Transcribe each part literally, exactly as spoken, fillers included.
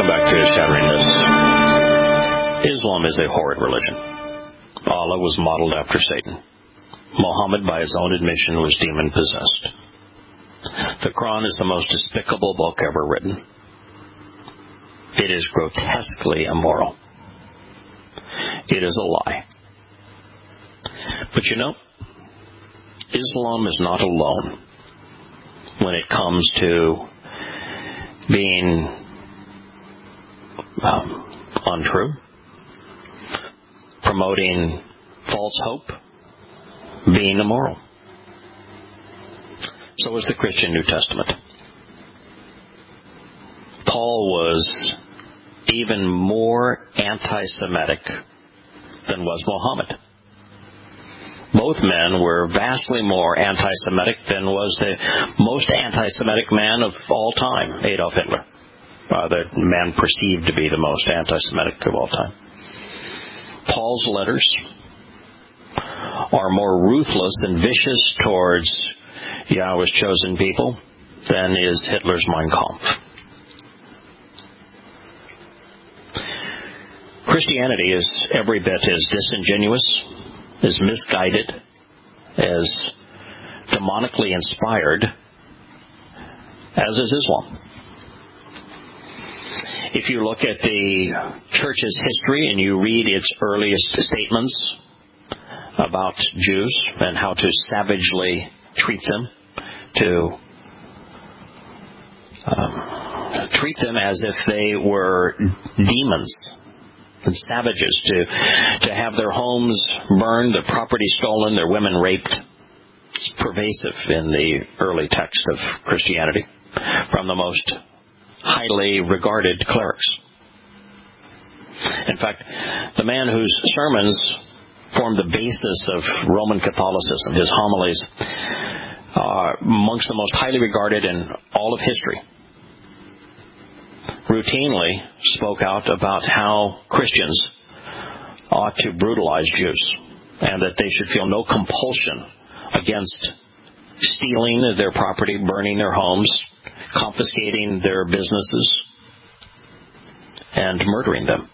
back to shattering this. Islam is a horrid religion. Allah was modeled after Satan. Muhammad, by his own admission, was demon-possessed. The Quran is the most despicable book ever written. It is grotesquely immoral. It is a lie. But you know, Islam is not alone when it comes to being um, untrue, promoting false hope, being immoral. So is the Christian New Testament. Paul was even more anti-Semitic than was Muhammad. Both men were vastly more anti-Semitic than was the most anti-Semitic man of all time, Adolf Hitler. Uh, the man perceived to be the most anti-Semitic of all time. Paul's letters are more ruthless and vicious towards Yahweh's chosen people than is Hitler's Mein Kampf. Christianity is every bit as disingenuous, as misguided, as demonically inspired as is Islam. If you look at the church's history and you read its earliest statements about Jews and how to savagely treat them, to um, treat them as if they were demons and savages, to to have their homes burned, their property stolen, their women raped. It's pervasive in the early text of Christianity from the most highly regarded clerics. In fact, the man whose sermons formed the basis of Roman Catholicism, his homilies, are amongst the most highly regarded in all of history, routinely spoke out about how Christians ought to brutalize Jews and that they should feel no compulsion against stealing their property, burning their homes, confiscating their businesses, and murdering them.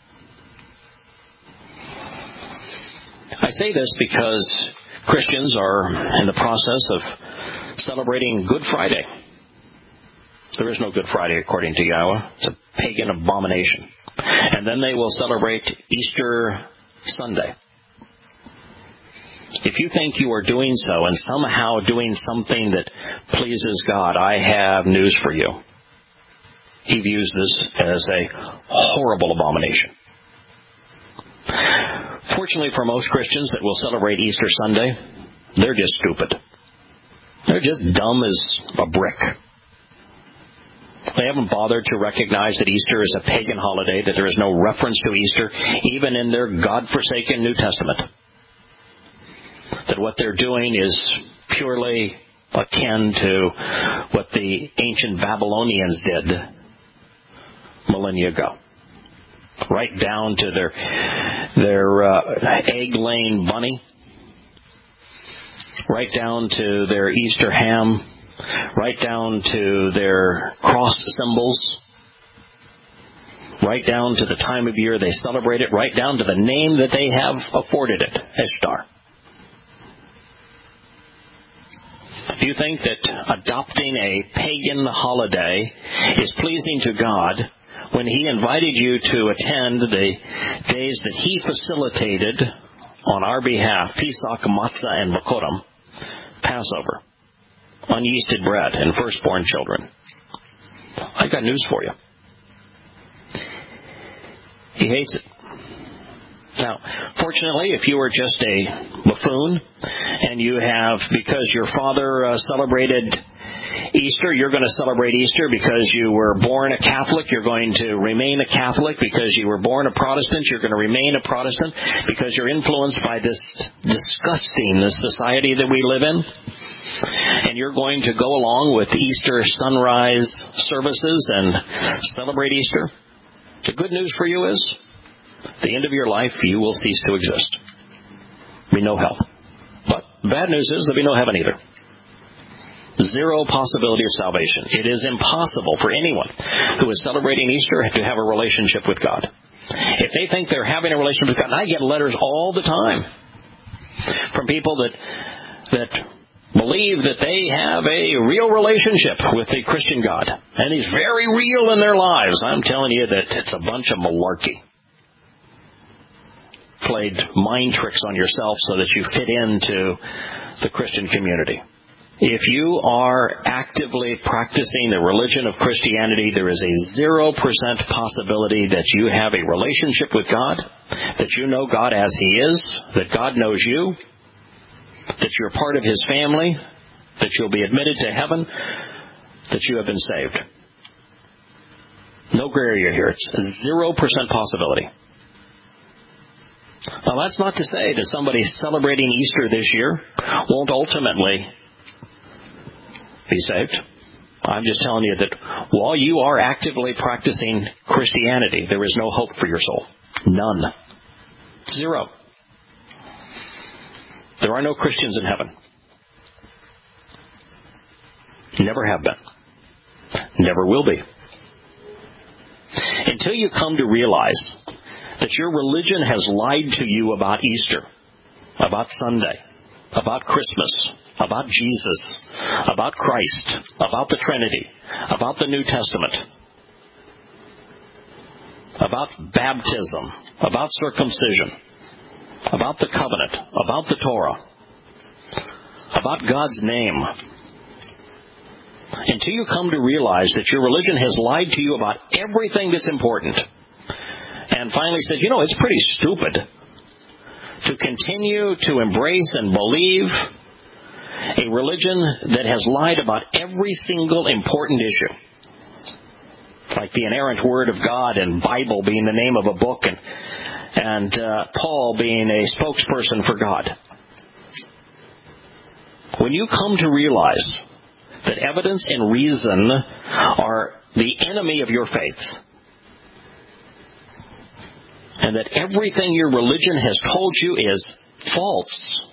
I say this because Christians are in the process of celebrating Good Friday. There is no Good Friday according to Yahweh. It's a pagan abomination. And then they will celebrate Easter Sunday. If you think you are doing so and somehow doing something that pleases God, I have news for you. He views this as a horrible abomination. Fortunately for most Christians that will celebrate Easter Sunday, they're just stupid. They're just dumb as a brick. They haven't bothered to recognize that Easter is a pagan holiday, that there is no reference to Easter, even in their God-forsaken New Testament. That what they're doing is purely akin to what the ancient Babylonians did millennia ago. Right down to their their uh, egg-laying bunny, right down to their Easter ham, right down to their cross symbols, right down to the time of year they celebrate it, right down to the name that they have afforded it, Ishtar. Do you think that adopting a pagan holiday is pleasing to God when He invited you to attend the days that He facilitated on our behalf, Pesach, Matzah, and Makoram, Passover, unyeasted bread, and firstborn children? I got news for you. He hates it. Now, fortunately, if you are just a buffoon and you have, because your father uh, celebrated Easter, you're going to celebrate Easter because you were born a Catholic, you're going to remain a Catholic. Because you were born a Protestant, you're going to remain a Protestant. Because you're influenced by this disgusting society that we live in, and you're going to go along with Easter sunrise services and celebrate Easter. The good news for you is, at the end of your life, you will cease to exist. There'll be no hell. But the bad news is there'll be no heaven either. Zero possibility of salvation. It is impossible for anyone who is celebrating Easter to have a relationship with God. If they think they're having a relationship with God, and I get letters all the time from people that that believe that they have a real relationship with the Christian God, and He's very real in their lives. I'm telling you that it's a bunch of malarkey. Played mind tricks on yourself so that you fit into the Christian community. If you are actively practicing the religion of Christianity, there is a zero percent possibility that you have a relationship with God, that you know God as He is, that God knows you, that you're part of His family, that you'll be admitted to heaven, that you have been saved. No gray area here. It's a zero percent possibility. Now, that's not to say that somebody celebrating Easter this year won't ultimately be saved. I'm just telling you that while you are actively practicing Christianity, there is no hope for your soul. None. Zero. There are no Christians in heaven. Never have been. Never will be. Until you come to realize that your religion has lied to you about Easter, about Sunday, about Christmas, about Jesus, about Christ, about the Trinity, about the New Testament, about baptism, about circumcision, about the covenant, about the Torah, about God's name. Until you come to realize that your religion has lied to you about everything that's important, and finally said, you know, it's pretty stupid to continue to embrace and believe a religion that has lied about every single important issue. Like the inerrant Word of God and Bible being the name of a book, and, and uh, Paul being a spokesperson for God. When you come to realize that evidence and reason are the enemy of your faith, and that everything your religion has told you is false,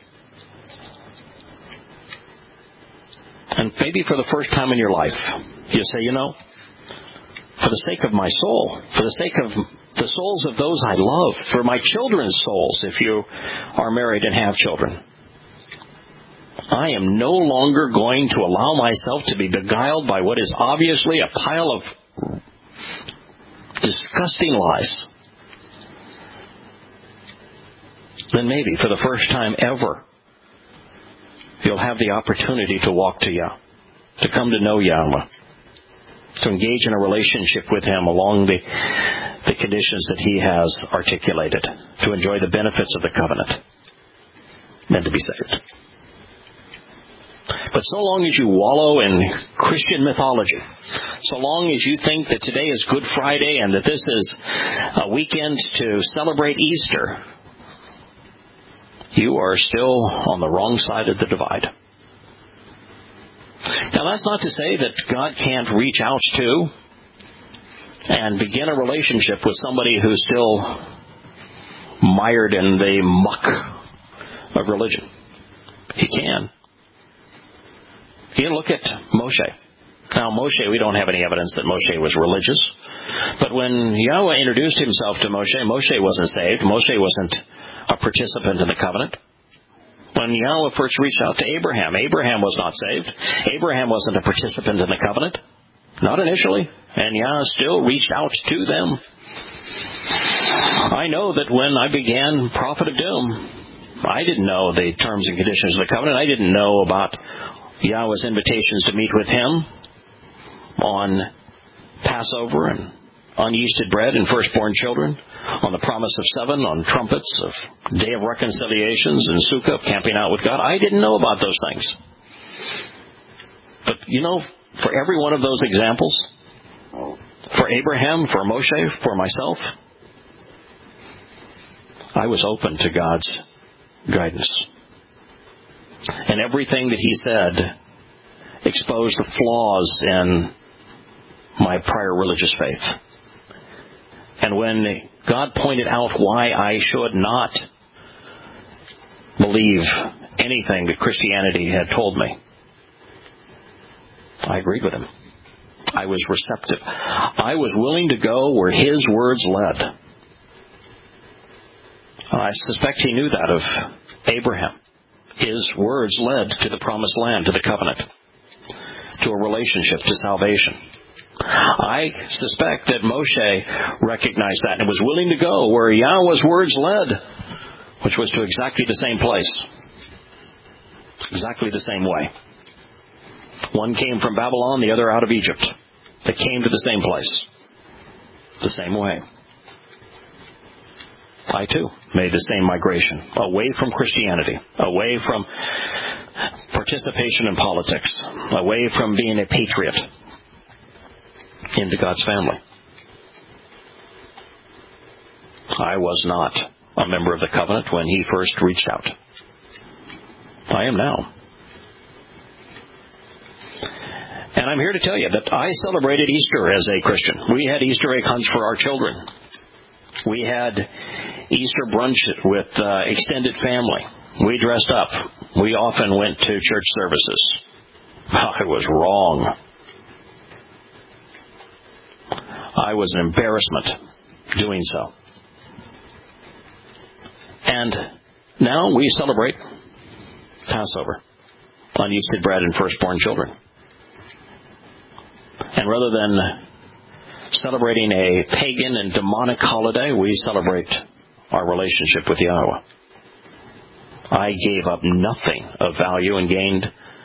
and maybe for the first time in your life, you say, you know, for the sake of my soul, for the sake of the souls of those I love, for my children's souls, if you are married and have children, I am no longer going to allow myself to be beguiled by what is obviously a pile of disgusting lies. Then maybe for the first time ever, you'll have the opportunity to walk to Yah, to come to know Yahweh, to engage in a relationship with Him along the, the conditions that He has articulated, to enjoy the benefits of the covenant, and to be saved. But so long as you wallow in Christian mythology, so long as you think that today is Good Friday and that this is a weekend to celebrate Easter, you are still on the wrong side of the divide. Now, that's not to say that God can't reach out to and begin a relationship with somebody who's still mired in the muck of religion. He can. You look at Moshe. Now, Moshe, we don't have any evidence that Moshe was religious. But when Yahweh introduced Himself to Moshe, Moshe wasn't saved. Moshe wasn't a participant in the covenant. When Yahweh first reached out to Abraham, Abraham was not saved. Abraham wasn't a participant in the covenant. Not initially. And Yahweh still reached out to them. I know that when I began Prophet of Doom, I didn't know the terms and conditions of the covenant. I didn't know about Yahweh's invitations to meet with Him on Passover and unyeasted bread and firstborn children, on the promise of seven, on trumpets, of Day of Reconciliations and Sukkah, of camping out with God. I didn't know about those things. But, you know, for every one of those examples, for Abraham, for Moshe, for myself, I was open to God's guidance. And everything that He said exposed the flaws in my prior religious faith. And when God pointed out why I should not believe anything that Christianity had told me, I agreed with him. I was receptive. I was willing to go where his words led. I suspect he knew that of Abraham. His words led to the promised land, to the covenant, to a relationship, to salvation. I suspect that Moshe recognized that and was willing to go where Yahweh's words led, which was to exactly the same place, exactly the same way. One came from Babylon, the other out of Egypt. They came to the same place, the same way. I too made the same migration, away from Christianity, away from participation in politics, away from being a patriot, into God's family. I was not a member of the covenant when he first reached out. I am now. And I'm here to tell you that I celebrated Easter as a Christian. We had Easter egg hunts for our children. We had Easter brunch with uh, extended family. We dressed up. We often went to church services. I was wrong. I was an embarrassment doing so. And now we celebrate Passover, unyeasted bread and firstborn children. And rather than celebrating a pagan and demonic holiday, we celebrate our relationship with Yahweh. I gave up nothing of value and gained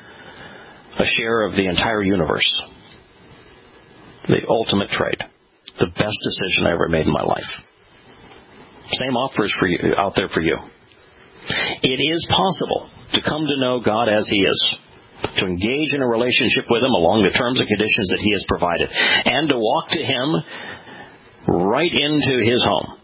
a share of the entire universe. The ultimate trade. The best decision I ever made in my life. Same offers for you, out there for you. It is possible to come to know God as He is, to engage in a relationship with Him along the terms and conditions that He has provided, and to walk to Him right into His home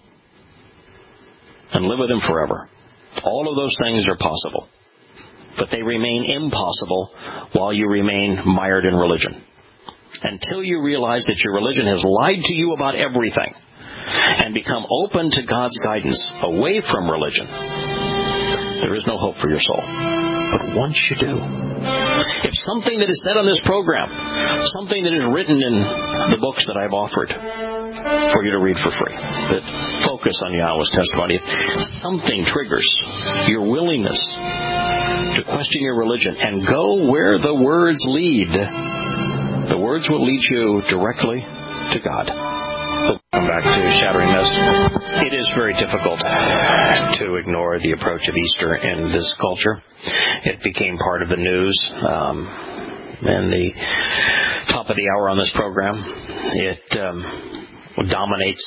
and live with Him forever. All of those things are possible, but they remain impossible while you remain mired in religion. Until you realize that your religion has lied to you about everything and become open to God's guidance away from religion, there is no hope for your soul. But once you do, if something that is said on this program, something that is written in the books that I've offered for you to read for free, that focus on Yahweh's testimony, if something triggers your willingness to question your religion and go where the words lead, the words will lead you directly to God. We'll come back to Shattering This. It is very difficult to ignore the approach of Easter in this culture. It became part of the news. Um, and the top of the hour on this program, it um, dominates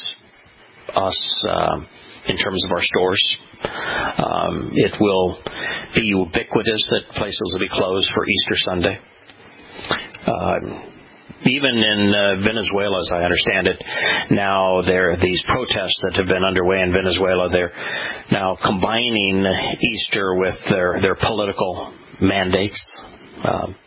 us uh, in terms of our stores. Um, it will be ubiquitous that places will be closed for Easter Sunday. Uh, even in uh, Venezuela, as I understand it, now there are these protests that have been underway in Venezuela. They're now combining Easter with their, their political mandates. Um,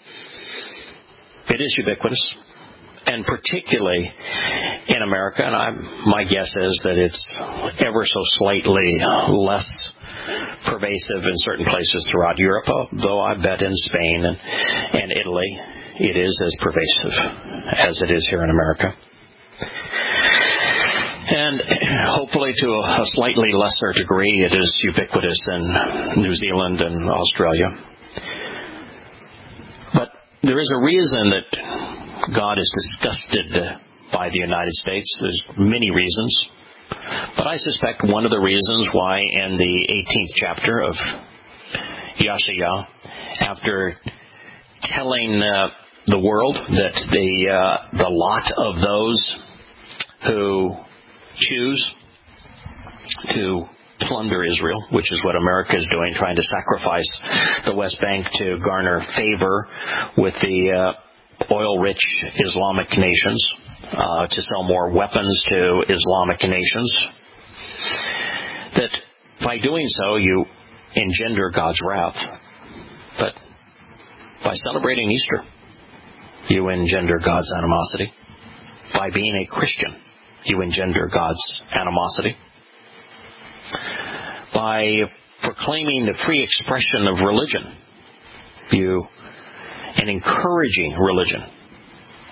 it is ubiquitous, and particularly in America, and I'm, my guess is that it's ever so slightly less pervasive in certain places throughout Europe, though I bet in Spain and, and Italy it is as pervasive as it is here in America. And hopefully to a slightly lesser degree it is ubiquitous in New Zealand and Australia. But there is a reason that God is disgusted by the United States. There's many reasons. But I suspect one of the reasons why in the eighteenth chapter of Yasha'yah, after telling uh, the world that the uh, the lot of those who choose to plunder Israel, which is what America is doing, trying to sacrifice the West Bank to garner favor with the uh, oil-rich Islamic nations, uh, to sell more weapons to Islamic nations, that by doing so you engender God's wrath. But by celebrating Easter, you engender God's animosity. By being a Christian, you engender God's animosity. By proclaiming the free expression of religion, you and encouraging religion,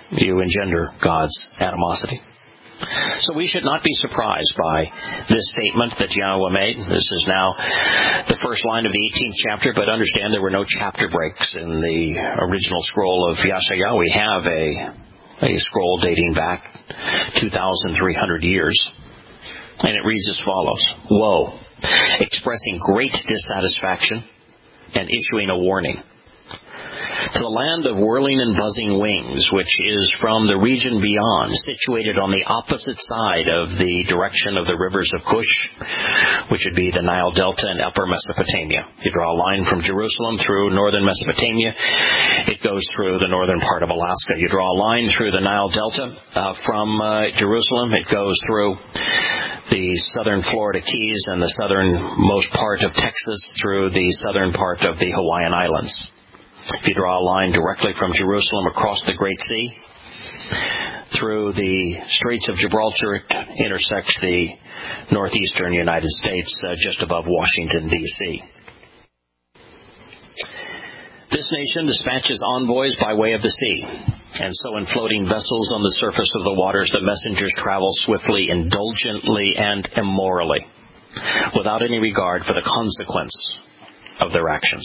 you engender God's animosity. So we should not be surprised by this statement that Yahweh made. This is now the first line of the eighteenth chapter, but understand there were no chapter breaks in the original scroll of Yeshayahu. We have a, a scroll dating back two thousand three hundred years, and it reads as follows. Woe, expressing great dissatisfaction and issuing a warning. To the land of whirling and buzzing wings, which is from the region beyond, situated on the opposite side of the direction of the rivers of Cush, which would be the Nile Delta and Upper Mesopotamia. You draw a line from Jerusalem through northern Mesopotamia. It goes through the northern part of Alaska. You draw a line through the Nile Delta uh, from uh, Jerusalem. It goes through the southern Florida Keys and the southernmost part of Texas through the southern part of the Hawaiian Islands. If you draw a line directly from Jerusalem across the Great Sea, through the Straits of Gibraltar, it intersects the northeastern United States uh, just above Washington, D C This nation dispatches envoys by way of the sea, and so in floating vessels on the surface of the waters, the messengers travel swiftly, indulgently, and immorally, without any regard for the consequence of their actions.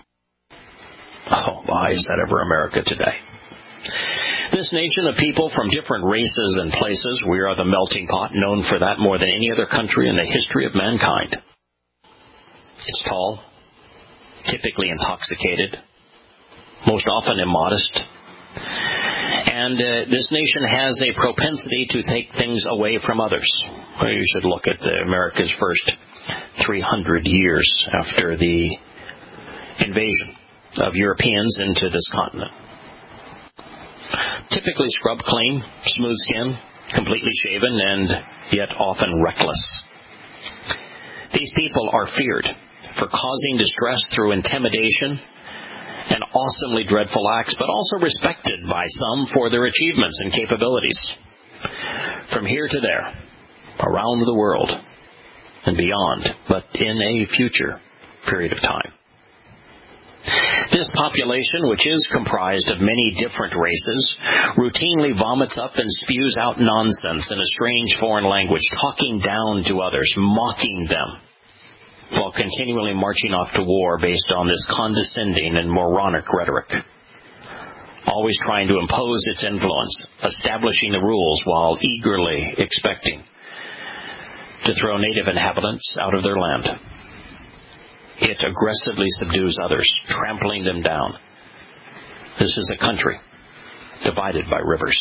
Oh, why is that ever America today? This nation of people from different races and places, we are the melting pot, known for that more than any other country in the history of mankind. It's tall, typically intoxicated, most often immodest. And uh, this nation has a propensity to take things away from others. Well, you should look at the America's first three hundred years after the invasion of Europeans into this continent. Typically scrubbed clean, smooth skin, completely shaven, and yet often reckless. These people are feared for causing distress through intimidation and awesomely dreadful acts, but also respected by some for their achievements and capabilities. From here to there, around the world, and beyond, but in a future period of time. This population, which is comprised of many different races, routinely vomits up and spews out nonsense in a strange foreign language, talking down to others, mocking them, while continually marching off to war based on this condescending and moronic rhetoric. Always trying to impose its influence, establishing the rules while eagerly expecting to throw native inhabitants out of their land. It aggressively subdues others, trampling them down. This is a country divided by rivers.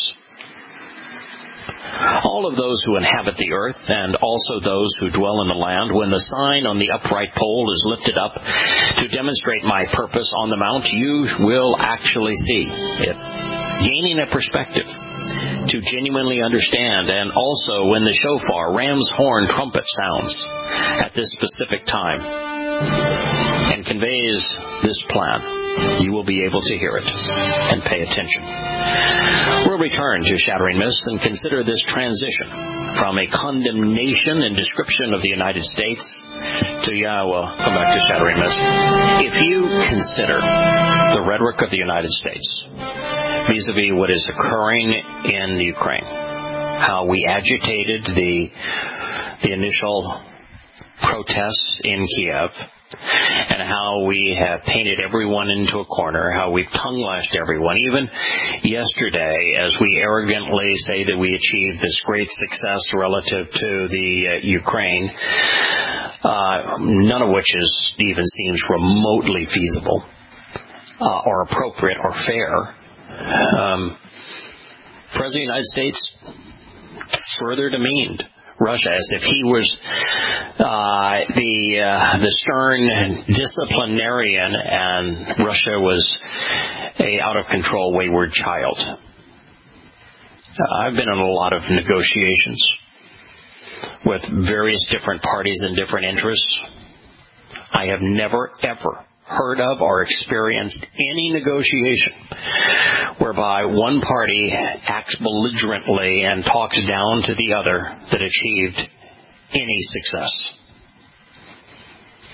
All of those who inhabit the earth, and also those who dwell in the land, when the sign on the upright pole is lifted up to demonstrate my purpose on the mount, you will actually see it, gaining a perspective to genuinely understand. And also when the shofar, ram's horn, trumpet sounds at this specific time and conveys this plan, you will be able to hear it and pay attention. We'll return to Shattering Myths and consider this transition from a condemnation and description of the United States to, yeah, well, come back to Shattering Myths. If you consider the rhetoric of the United States vis-a-vis what is occurring in Ukraine, how we agitated the the initial protests in Kiev, and how we have painted everyone into a corner, how we've tongue-lashed everyone. Even yesterday, as we arrogantly say that we achieved this great success relative to the uh, Ukraine, uh, none of which is even seems remotely feasible uh, or appropriate or fair. Um, President of the United States further demeaned Russia as if he was uh, the uh, the stern disciplinarian and Russia was a out of control wayward child. Uh, I've been in a lot of negotiations with various different parties and different interests. I have never ever heard of or experienced any negotiation whereby one party acts belligerently and talks down to the other that achieved any success.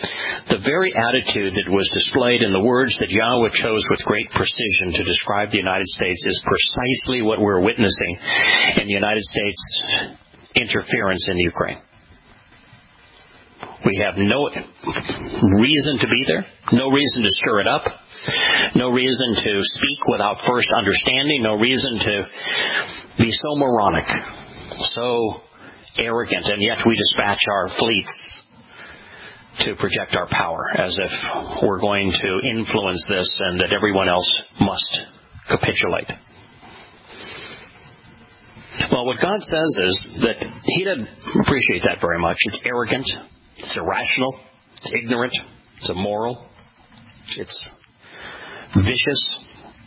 The very attitude that was displayed in the words that Yahweh chose with great precision to describe the United States is precisely what we're witnessing in the United States interference in Ukraine. We have no reason to be there, no reason to stir it up, no reason to speak without first understanding, no reason to be so moronic, so arrogant, and yet we dispatch our fleets to project our power as if we're going to influence this and that everyone else must capitulate. Well, what God says is that He doesn't appreciate that very much. It's arrogant. It's irrational. It's ignorant. It's immoral. It's vicious.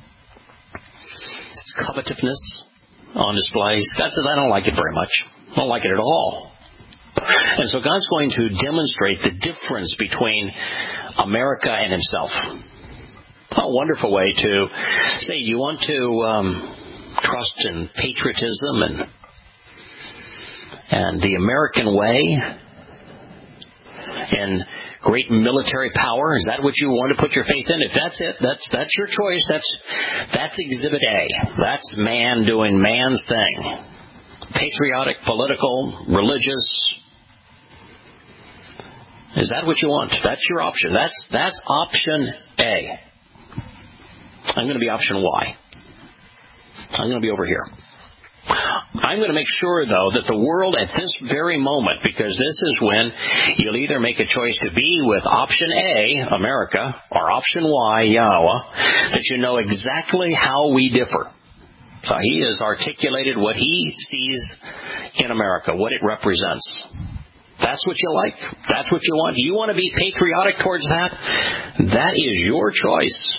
It's covetousness on display. God says, I don't like it very much. I don't like it at all. And so God's going to demonstrate the difference between America and Himself. What a wonderful way to say, you want to um, trust in patriotism and and the American way and great military power. Is that what you want to put your faith in? If that's it, that's that's your choice. That's that's Exhibit A. That's man doing man's thing. Patriotic, political, religious. Is that what you want? That's your option. That's that's option A. I'm going to be option Y. I'm going to be over here. I'm going to make sure, though, that the world at this very moment, because this is when you'll either make a choice to be with option A, America, or option Y, Yahweh, that you know exactly how we differ. So He has articulated what He sees in America, what it represents. That's what you like. That's what you want. You want to be patriotic towards that? That is your choice.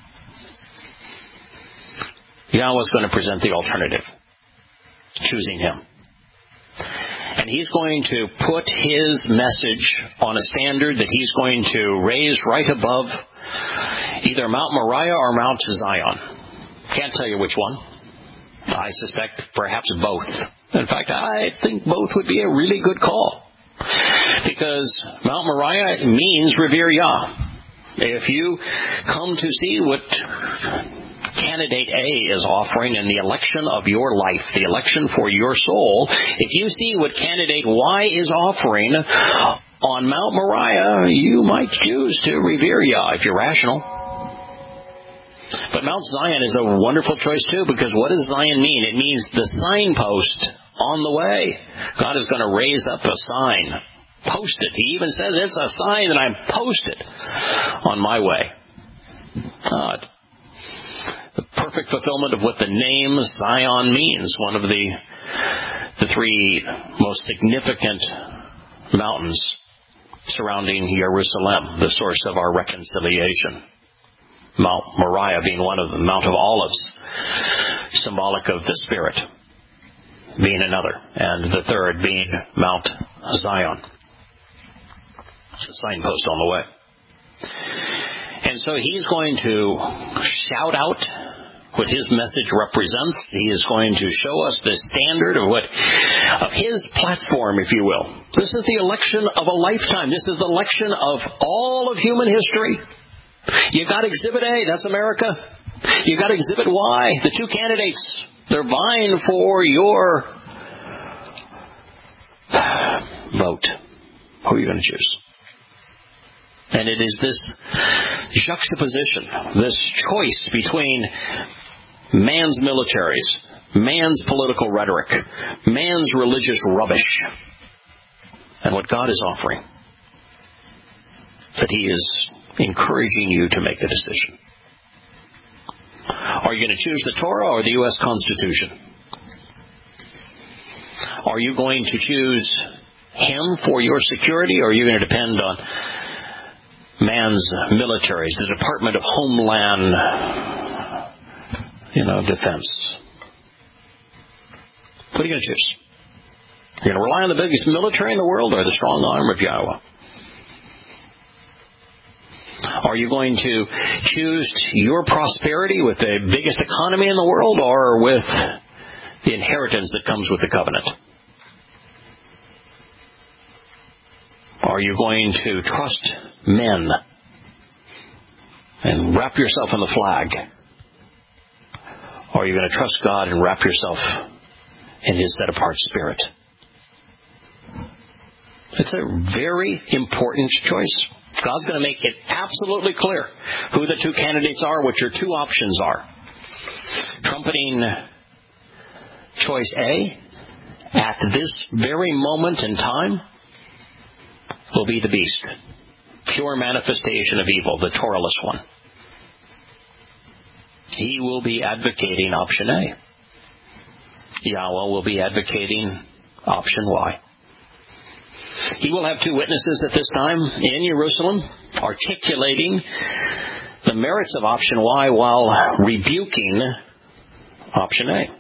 Yahweh's going to present the alternative. Choosing Him. And He's going to put His message on a standard that He's going to raise right above either Mount Moriah or Mount Zion. Can't tell you which one. I suspect perhaps both. In fact, I think both would be a really good call. Because Mount Moriah means revere Yah. If you come to see what candidate A is offering in the election of your life, the election for your soul, if you see what candidate Y is offering on Mount Moriah, you might choose to revere Yah if you're rational. But Mount Zion is a wonderful choice too, because what does Zion mean? It means the signpost on the way. God is going to raise up a sign. Post it. He even says it's a sign that I'm posted on my way. God. The perfect fulfillment of what the name Zion means. One of the the three most significant mountains surrounding Jerusalem, the source of our reconciliation. Mount Moriah being one of them, Mount of Olives, symbolic of the Spirit, being another, and the third being Mount Zion. It's a signpost on the way. And so He's going to shout out what His message represents. He is going to show us the standard of what of His platform, if you will. This is the election of a lifetime. This is the election of all of human history. You got Exhibit A, that's America. You got Exhibit Y, the two candidates. They're vying for your vote. Who are you going to choose? And it is this juxtaposition, this choice between man's militaries, man's political rhetoric, man's religious rubbish, and what God is offering, that He is encouraging you to make a decision. Are you going to choose the Torah or the U S Constitution? Are you going to choose Him for your security, or are you going to depend on man's militaries, the Department of Homeland, you know, Defense? What are you going to choose? You're going to rely on the biggest military in the world or the strong arm of Yahweh? Are you going to choose your prosperity with the biggest economy in the world, or with the inheritance that comes with the covenant? Are Are you going to trust men and wrap yourself in the flag? Or are you going to trust God and wrap yourself in His set-apart Spirit? It's a very important choice. God's going to make it absolutely clear who the two candidates are, what your two options are. Trumpeting choice A at this very moment in time will be the beast. Pure manifestation of evil, the Torahless one. He will be advocating option A. Yahweh will be advocating option Y. He will have two witnesses at this time in Jerusalem articulating the merits of option Y while rebuking option A.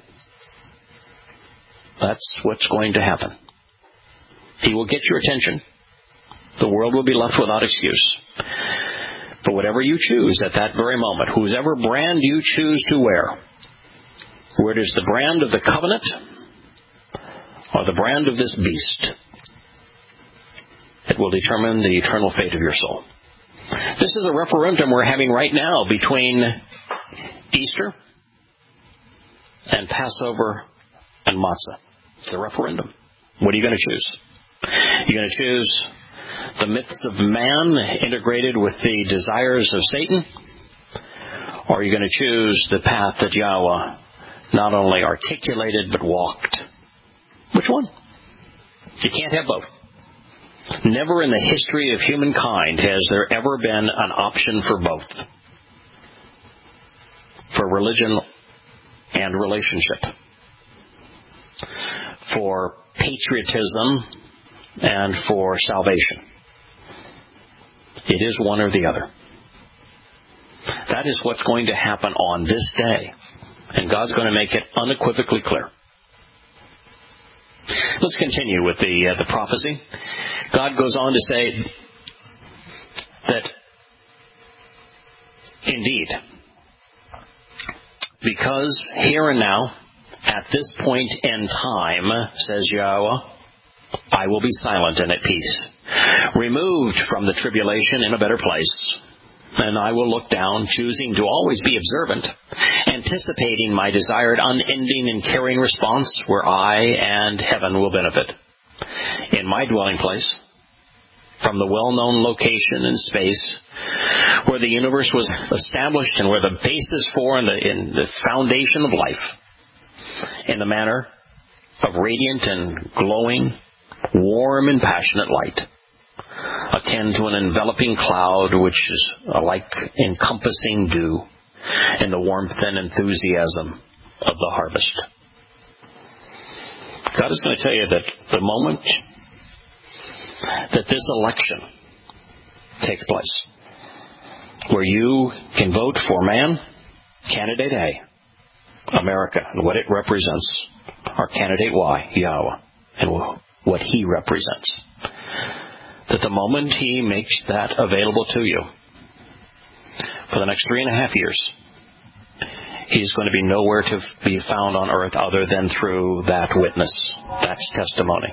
That's what's going to happen. He will get your attention. The world will be left without excuse. But whatever you choose at that very moment, whosever brand you choose to wear, whether it is the brand of the covenant or the brand of this beast, it will determine the eternal fate of your soul. This is a referendum we're having right now between Easter and Passover and Matzah. It's a referendum. What are you going to choose? You're going to choose the myths of man integrated with the desires of Satan? Or are you going to choose the path that Yahweh not only articulated but walked? Which one? You can't have both. Never in the history of humankind has there ever been an option for both. For religion and relationship. For patriotism and for salvation. It is one or the other. That is what's going to happen on this day. And God's going to make it unequivocally clear. Let's continue with the uh, the prophecy. God goes on to say that, indeed, because here and now, at this point in time, says Yahweh, I will be silent and at peace, removed from the tribulation in a better place. And I will look down, choosing to always be observant, anticipating my desired unending and caring response where I and heaven will benefit. In my dwelling place, from the well-known location in space, where the universe was established and where the basis for and the, in the foundation of life, in the manner of radiant and glowing, warm and passionate light, akin to an enveloping cloud which is like encompassing dew in the warmth and enthusiasm of the harvest. God is going to tell you that the moment that this election takes place, where you can vote for man, candidate A, America, and what it represents, or candidate Y, Yahweh, and what he represents, that the moment he makes that available to you, for the next three and a half years, he's going to be nowhere to be found on earth other than through that witness, that testimony.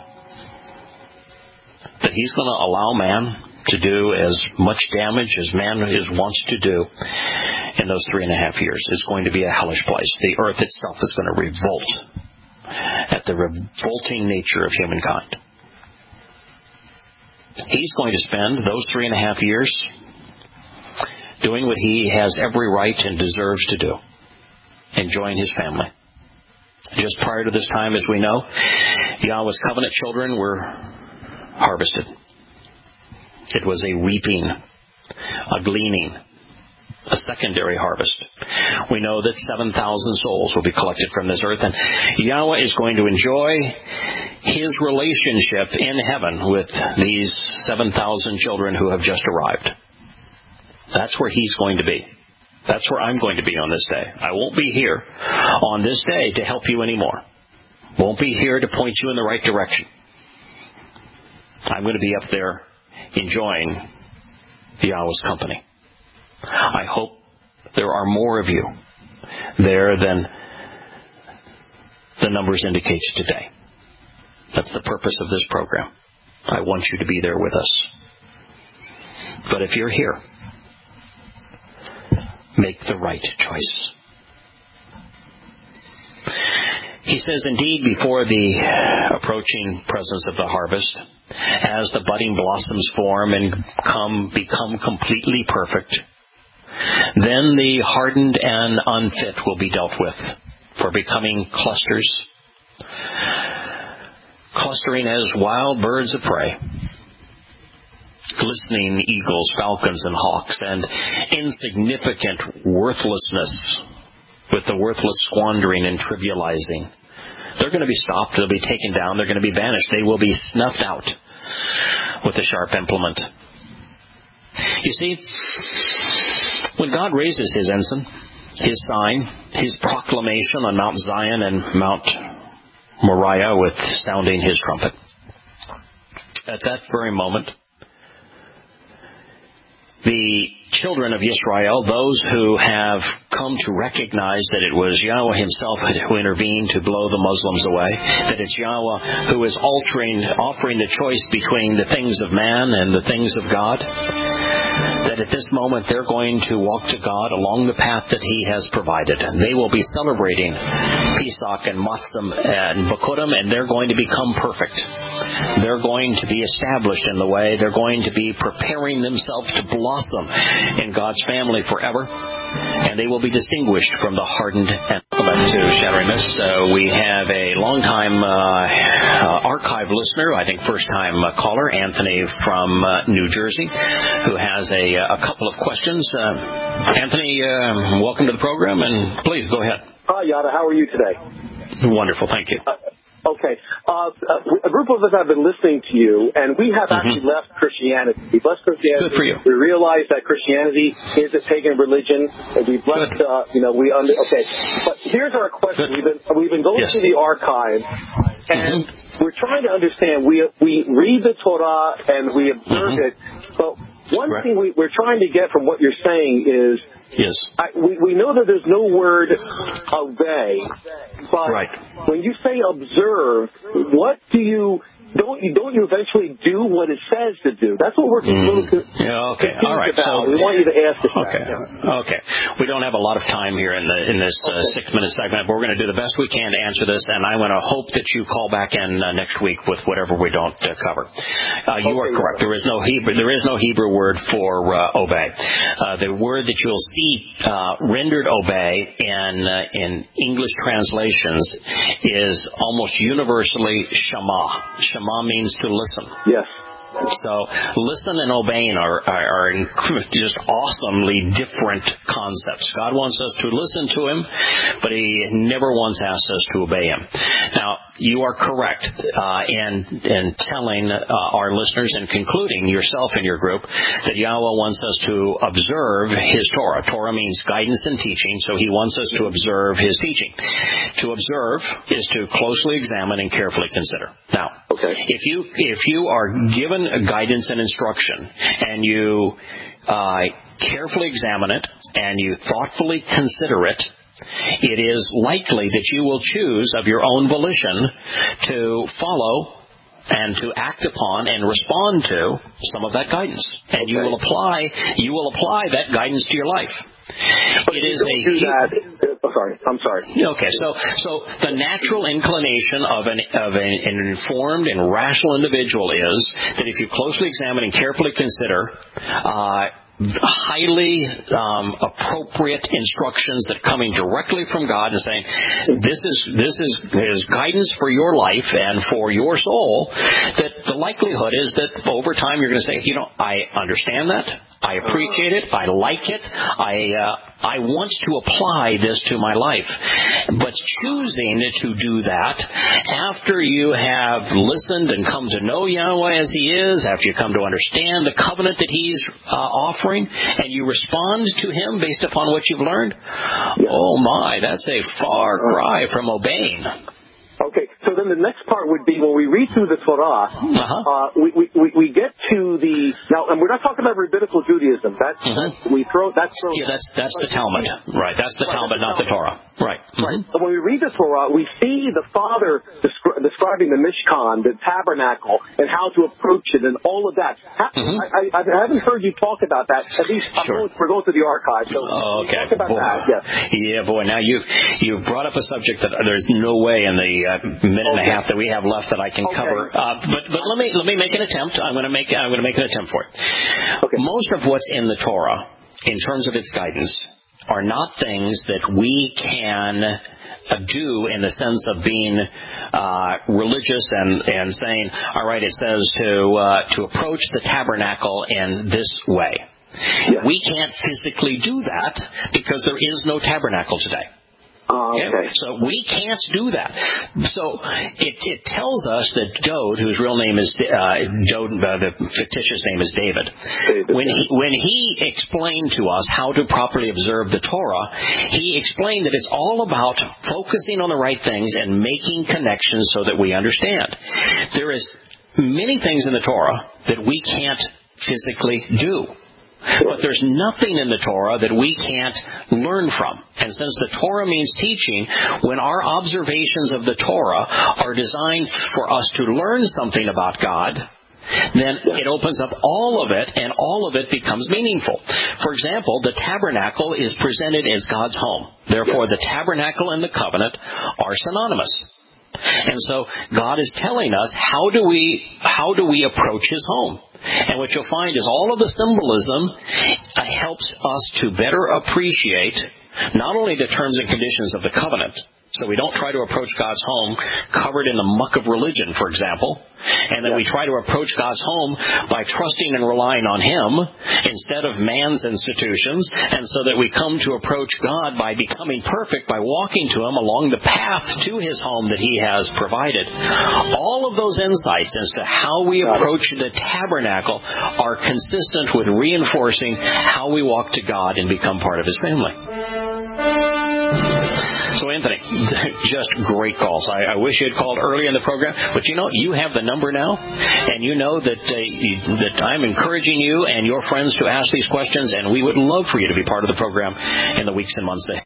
That he's going to allow man to do as much damage as man is wants to do in those three and a half years. It's going to be a hellish place. The earth itself is going to revolt at the revolting nature of humankind. He's going to spend those three and a half years doing what he has every right and deserves to do, enjoying his family. Just prior to this time, as we know, Yahweh's covenant children were harvested. It was a reaping, a gleaning, a secondary harvest. We know that seven thousand souls will be collected from this earth, and Yahweh is going to enjoy his relationship in heaven with these seven thousand children who have just arrived. That's where he's going to be. That's where I'm going to be on this day. I won't be here on this day to help you anymore. Won't be here to point you in the right direction. I'm going to be up there enjoying Yahweh's company. I hope there are more of you there than the numbers indicate today. That's the purpose of this program. I want you to be there with us. But if you're here, make the right choice. He says, indeed, before the approaching presence of the harvest, as the budding blossoms form and come become completely perfect, then the hardened and unfit will be dealt with for becoming clusters, clustering as wild birds of prey, glistening eagles, falcons, and hawks, and insignificant worthlessness with the worthless squandering and trivializing. They're going to be stopped. They'll be taken down. They're going to be banished. They will be snuffed out with a sharp implement. You see, when God raises His ensign, His sign, His proclamation on Mount Zion and Mount Moriah with sounding His trumpet, at that very moment, the children of Israel, those who have come to recognize that it was Yahweh Himself who intervened to blow the Muslims away, that it's Yahweh who is altering, offering the choice between the things of man and the things of God, that at this moment they're going to walk to God along the path that He has provided. And they will be celebrating Pesach and Matzah and Bikurim, and they're going to become perfect. They're going to be established in the way. They're going to be preparing themselves to blossom in God's family forever. And they will be distinguished from the hardened and welcome to Shattering Myths. Uh, we have a long-time uh, uh, archive listener, I think first-time uh, caller, Anthony from uh, New Jersey, who has a, a couple of questions. Uh, Anthony, uh, welcome to the program, and please go ahead. Hi, Yada. How are you today? Wonderful, thank you. Uh, Okay. Uh, a group of us have been listening to you, and we have mm-hmm. actually left Christianity. We've left Christianity. Good for you. We realize that Christianity is a pagan religion, and we've left, uh, you know, we under, okay. But here's our question. Good. We've been, we've been going yes. through the archive, and mm-hmm. we're trying to understand. We, we read the Torah, and we observe mm-hmm. it, but one right. thing we, we're trying to get from what you're saying is, yes, I, we, we know that there's no word obey, but right. when you say observe, what do you don't you don't you eventually do what it says to do? That's what we're mm. confused yeah, okay. All right. about. So we want you to ask us okay. that. Yeah. Okay. We don't have a lot of time here in the in this uh, okay. six minute segment, but we're going to do the best we can to answer this, and I want to hope that you call back in uh, next week with whatever we don't uh, cover. Uh, you okay, are correct. Yeah. There is no Hebrew. There is no Hebrew word for uh, obey. Uh, the word that you'll see uh, rendered obey in uh, in English translations is almost universally shema. Shema means to listen. Yes. So listen and obeying are, are, are just awesomely different concepts. God wants us to listen to Him, but He never once asks us to obey Him. Now, you are correct uh, in, in telling uh, our listeners and concluding yourself and your group that Yahweh wants us to observe His Torah. Torah means guidance and teaching, so He wants us to observe His teaching. To observe is to closely examine and carefully consider. Now, okay. if you if you are given guidance and instruction, and you uh, carefully examine it, and you thoughtfully consider it, it is likely that you will choose of your own volition to follow and to act upon and respond to some of that guidance. And okay. you will apply you will apply that guidance to your life. But it you is don't a do that. Oh, sorry, I'm sorry. Okay, so so the natural inclination of an of an, an informed and rational individual is that if you closely examine and carefully consider uh, highly um, appropriate instructions that are coming directly from God and saying, this is this is His guidance for your life and for your soul, that the likelihood is that over time you're going to say, you know, I understand that, I appreciate it, I like it, I uh, I want to apply this to my life. But choosing to do that after you have listened and come to know Yahweh as He is, after you come to understand the covenant that He's uh, offering, and you respond to Him based upon what you've learned, yeah. oh my, that's a far cry from obeying. Okay, so then the next part would be when we read through the Torah, uh-huh. uh, we, we we get to the now, and we're not talking about rabbinical Judaism. That's, mm-hmm. that's we throw that's thrown, yeah, that's that's the Talmud, right? That's the right, Talmud, that's not the Torah. Right. Mm-hmm. Right. But when we read the Torah, we see the Father descri- describing the Mishkan, the tabernacle, and how to approach it, and all of that. Ha- Mm-hmm. I, I, I haven't heard you talk about that. At least Sure. going, we're going through the archive. So oh, okay. talk about boy. that. Yes. Yeah, boy. Now you've you've brought up a subject that there's no way in the uh, minute okay. and a half that we have left that I can okay. cover. Uh, but but let me let me make an attempt. I'm going to make I'm going to make an attempt for it. Okay. Most of what's in the Torah, in terms of its guidance, are not things that we can uh, do in the sense of being uh, religious and, and saying, all right, it says to uh, to approach the tabernacle in this way. Yes. We can't physically do that because there is no tabernacle today. Uh, okay. Okay? So we can't do that. So it, it tells us that Dode, whose real name is uh, Dode, uh, the fictitious name is David, David, when he when he explained to us how to properly observe the Torah, he explained that it's all about focusing on the right things and making connections so that we understand. There is many things in the Torah that we can't physically do. But there's nothing in the Torah that we can't learn from. And since the Torah means teaching, when our observations of the Torah are designed for us to learn something about God, then it opens up all of it, and all of it becomes meaningful. For example, the tabernacle is presented as God's home. Therefore, the tabernacle and the covenant are synonymous. And so God is telling us how do we how do we approach His home. And what you'll find is all of the symbolism helps us to better appreciate not only the terms and conditions of the covenant, so we don't try to approach God's home covered in the muck of religion, for example, and then we try to approach God's home by trusting and relying on Him instead of man's institutions, and so that we come to approach God by becoming perfect, by walking to Him along the path to His home that He has provided. All of those insights as to how we approach the tabernacle are consistent with reinforcing how we walk to God and become part of His family. So, Anthony, just great calls. I, I wish you had called earlier in the program, but you know, you have the number now, and you know that uh, you, that I'm encouraging you and your friends to ask these questions, and we would love for you to be part of the program in the weeks and months ahead.